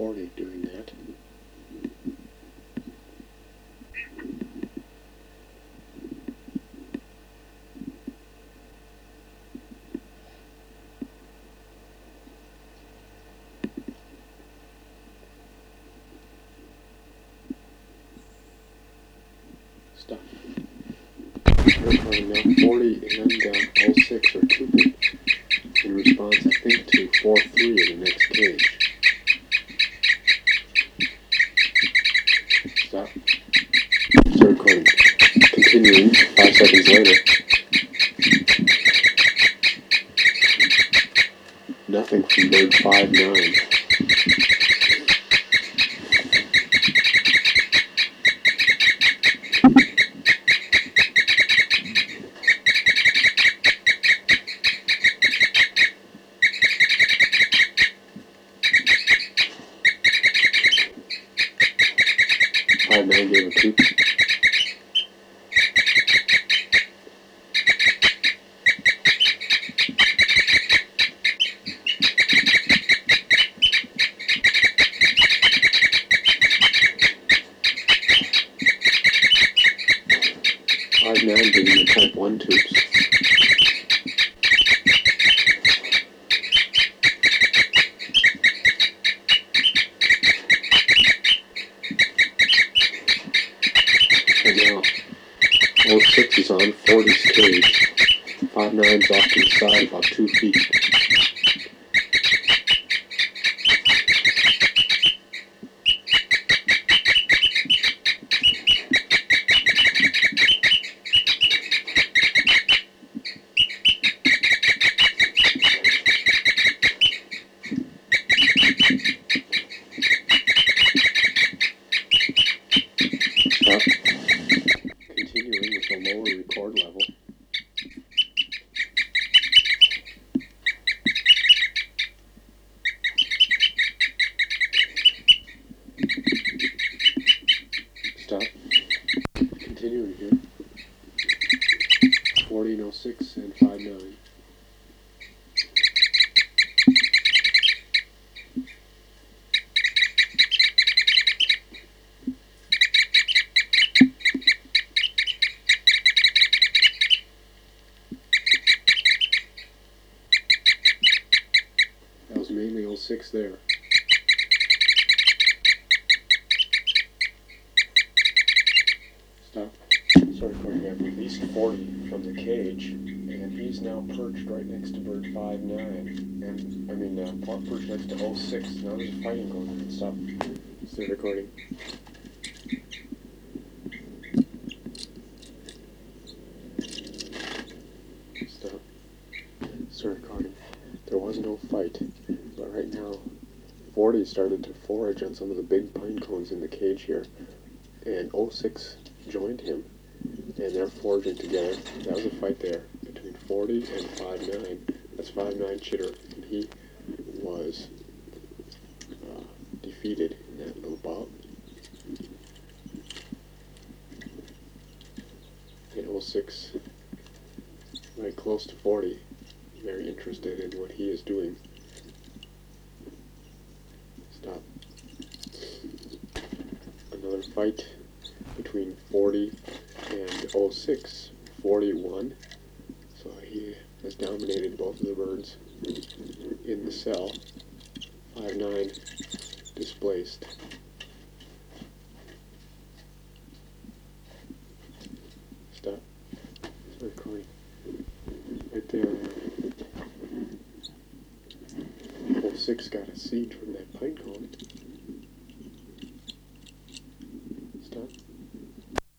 40 doing that. Stop. Recording now 40 and 06 are tubing in response, I think, to 4-3 in the next cage. Stop. Start recording. Continuing 5 seconds later. Nothing from bird 5-9. Five nine gave a coup. Five nine giving the type 1 tubes. And now 06 is on 40's cage. 5-9's off to the side about 2 feet. Stop. Continuing with the lower record level. Stop. Continuing here. 40 and 06 and 5-9. That was mainly 06 there. Stop. Sorry, recording. I've released 40 from the cage, and he's now perched right next to bird 5-9. And perched next to 06. Now there's a fighting going on. Stop. Start recording. Stop. Start recording. There was no fight, but right now 40 started to forage on some of the big pine cones in the cage here, and 06 joined him, and they're foraging together. That was a fight there between 40 and 5-9. That's 5-9 Chitter, and he was defeated in that little bout. And 06 right close to 40, very interested in what he is doing. Stop. Another fight between 40 and 06. 40 won, so he has dominated both of the birds in the cell. 5-9 displaced. Stop. It's recording. Right there. 06 got a seed from that pine